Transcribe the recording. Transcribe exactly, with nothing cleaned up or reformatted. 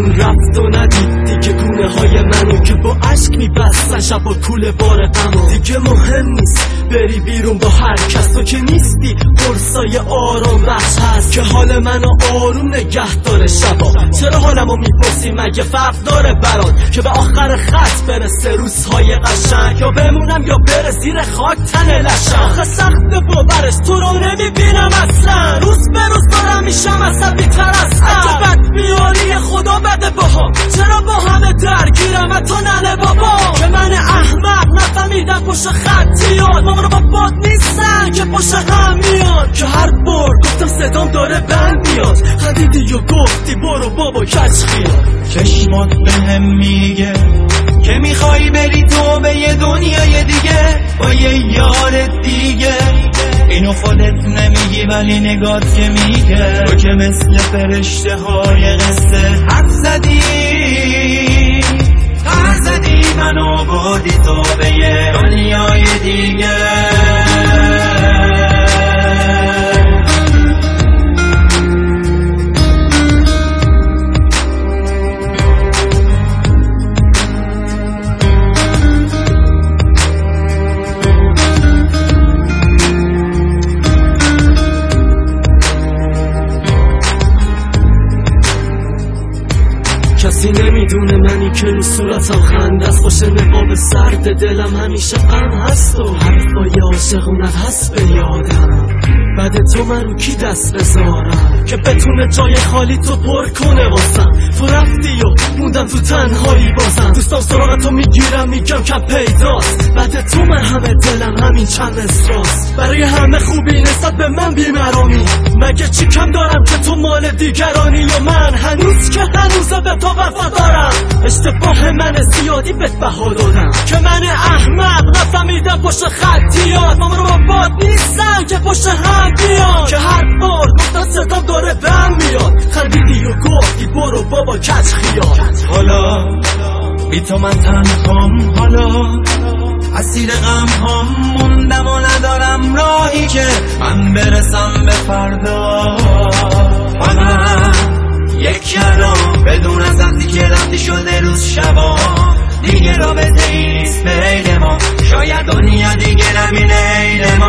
اون رفت و ندید دیگه گونه های منو که با عشق میبستن شب و کوله بار غمو. دیگه مهم نیست بری بیرون با هر کس، تو که نیستی قرصای آرام بخش هست که حال منو آروم نگه داره شبا. چرا حالمو میپرسی مگه فرق داره برات که به آخر خط برسه روزهای قشنگ، یا بمونم یا بره زیر خاک تن لشم. آخه سخت باورش تو رو نمیبینم اصلا، روز به روز دارم میشم عصبی تر از قبل. بد بیاری خدا بده باها، چرا با همه درگیرم حتی ننه بابا که من احمق نفهمیدم پشت خطیات مامان رو با باد نیستن که پشت هم میاد، که هر بار گفتم صدام داره بند میاد خندیدی و گفتی برو بابا کچ خیال. چشمات بهم میگه که میخوای بری تو به یه دنیای دیگه با یه یار دیگه، اینو خودت نمیگی ولی نگات که میگه تو که مثل فرشته های قصه حرف زدی حرف زدی منو بردی تو به یه دنیای دیگه. کسی نمیدونه منی که رو صورتم خنده است، باشه نقاب سرد دلم همیشه غم هست و حرفای عاشقونت هست به یادم. بعد تو من رو کی دست بذارم که بتونه جای خالی تو پر کنه واسم. تو رفتی و موندم تو تنهایی بازم، دوستام سراغ تو میگیرم میگم کم پیداست. بعد تو من همه دلم همین چند اسراست، برای همه خوبی نسبت به من بیمرامی. مگه چی کم دارم که تو مال دیگرانی، یا من هنوز که هنوزه به تو وفادارم. اشتباه من زیادی بهت بها دادم که من احمق نفهمیدم پشت خطیات مامان رو با باد نیستن که پشت هم بیان، که هر بار گفتم صدام داره بهم میاد خندیدی و گفتی برو بابا کچ خیال. حالا بی تو من تنهام، حالا اسیر غم هم موندم و ندارم راهی که من برسم به فردا. حالا یک کلام بدون از وقتی که رفتی شده روز شبا، دیگه رابطه ای نیست بین ما، شاید دنیا دیگه نبینه عین ما.